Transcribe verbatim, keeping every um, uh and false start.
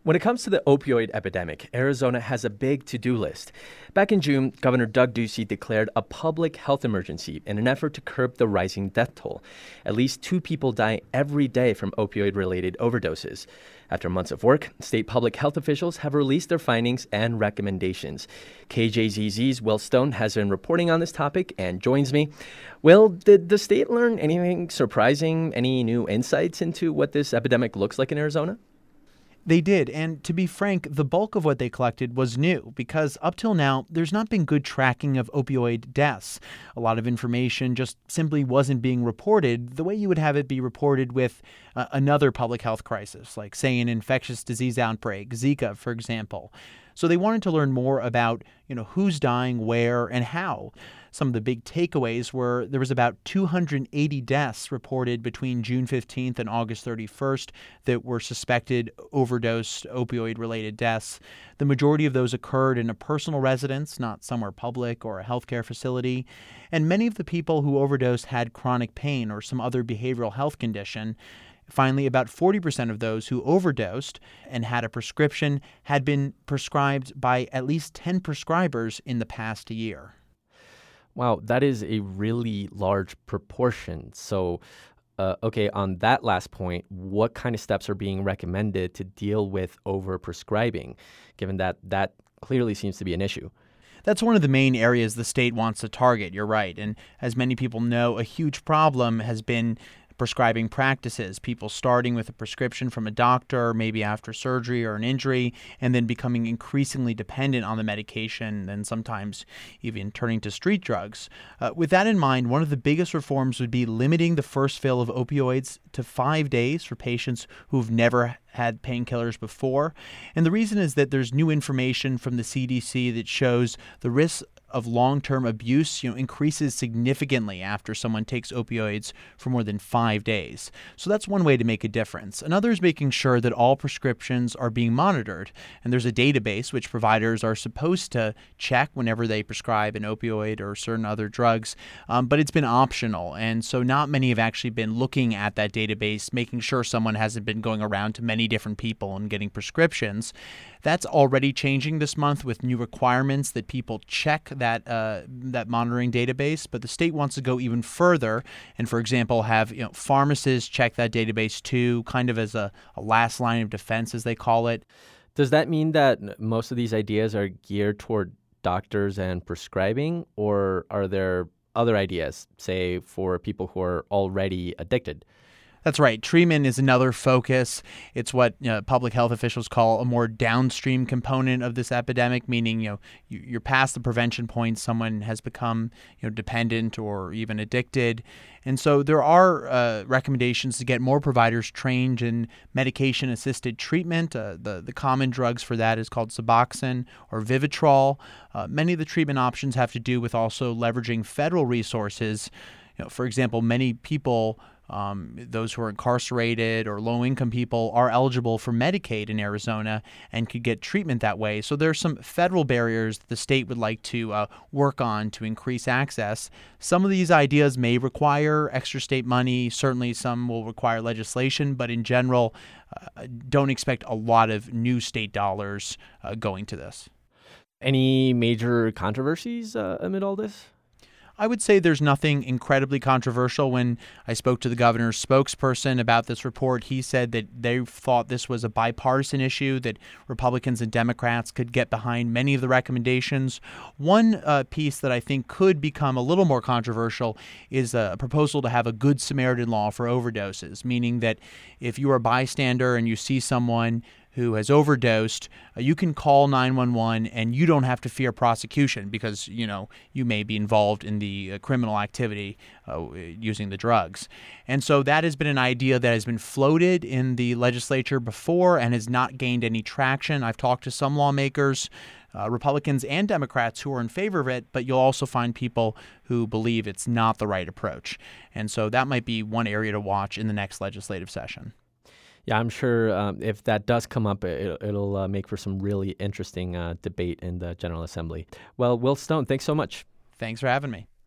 When it comes to the opioid epidemic, Arizona has a big to-do list. Back in June, Governor Doug Ducey declared a public health emergency in an effort to curb the rising death toll. At least two people die every day from opioid-related overdoses. After months of work, state public health officials have released their findings and recommendations. K J Z Z's Will Stone has been reporting on this topic and joins me. Will, did the state learn anything surprising, any new insights into what this epidemic looks like in Arizona? They did, and to be frank, the bulk of what they collected was new because up till now, there's not been good tracking of opioid deaths. A lot of information just simply wasn't being reported the way you would have it be reported with uh, another public health crisis, like, say, an infectious disease outbreak, Zika, for example. So they wanted to learn more about, you know, who's dying, where, and how. Some of the big takeaways were there was about two hundred eighty deaths reported between June fifteenth and August thirty-first that were suspected overdose opioid-related deaths. The majority of those occurred in a personal residence, not somewhere public or a healthcare facility. And many of the people who overdosed had chronic pain or some other behavioral health condition. Finally, about forty percent of those who overdosed and had a prescription had been prescribed by at least ten prescribers in the past year. Wow, that is a really large proportion. So, uh, okay, on that last point, what kind of steps are being recommended to deal with overprescribing, given that that clearly seems to be an issue? That's one of the main areas the state wants to target, you're right. And as many people know, a huge problem has been prescribing practices, people starting with a prescription from a doctor, maybe after surgery or an injury, and then becoming increasingly dependent on the medication and sometimes even turning to street drugs. Uh, with that in mind, one of the biggest reforms would be limiting the first fill of opioids to five days for patients who've never had painkillers before. And the reason is that there's new information from the C D C that shows the risk of long-term abuse, you know, increases significantly after someone takes opioids for more than five days. So that's one way to make a difference. Another is making sure that all prescriptions are being monitored. And there's a database which providers are supposed to check whenever they prescribe an opioid or certain other drugs, um, but it's been optional. And so not many have actually been looking at that database, making sure someone hasn't been going around to many different people and getting prescriptions. That's already changing this month with new requirements that people check that uh, that monitoring database. But the state wants to go even further and, for example, have you know pharmacists check that database too, kind of as a, a last line of defense, as they call it. Does that mean that most of these ideas are geared toward doctors and prescribing, or are there other ideas, say, for people who are already addicted? That's right. Treatment is another focus. It's what you know, public health officials call a more downstream component of this epidemic, meaning you know you, you're past the prevention point. Someone has become you know dependent or even addicted, and so there are uh, recommendations to get more providers trained in medication-assisted treatment. Uh, the the common drugs for that is called Suboxone or Vivitrol. Uh, many of the treatment options have to do with also leveraging federal resources. You know, for example, many people. Um, those who are incarcerated or low-income people are eligible for Medicaid in Arizona and could get treatment that way. So there's some federal barriers the state would like to uh, work on to increase access. Some of these ideas may require extra state money. Certainly some will require legislation, but in general, uh, don't expect a lot of new state dollars uh, going to this. Any major controversies uh, amid all this? I would say there's nothing incredibly controversial. When I spoke to the governor's spokesperson about this report, he said that they thought this was a bipartisan issue, that Republicans and Democrats could get behind many of the recommendations. One uh, piece that I think could become a little more controversial is a proposal to have a Good Samaritan law for overdoses, meaning that if you are a bystander and you see someone who has overdosed, uh, you can call nine one one and you don't have to fear prosecution because, you know, you may be involved in the uh, criminal activity uh, using the drugs. And so that has been an idea that has been floated in the legislature before and has not gained any traction. I've talked to some lawmakers, uh, Republicans and Democrats, who are in favor of it, but you'll also find people who believe it's not the right approach. And so that might be one area to watch in the next legislative session. Yeah, I'm sure um, if that does come up, it, it'll uh, make for some really interesting uh, debate in the General Assembly. Well, Will Stone, thanks so much. Thanks for having me.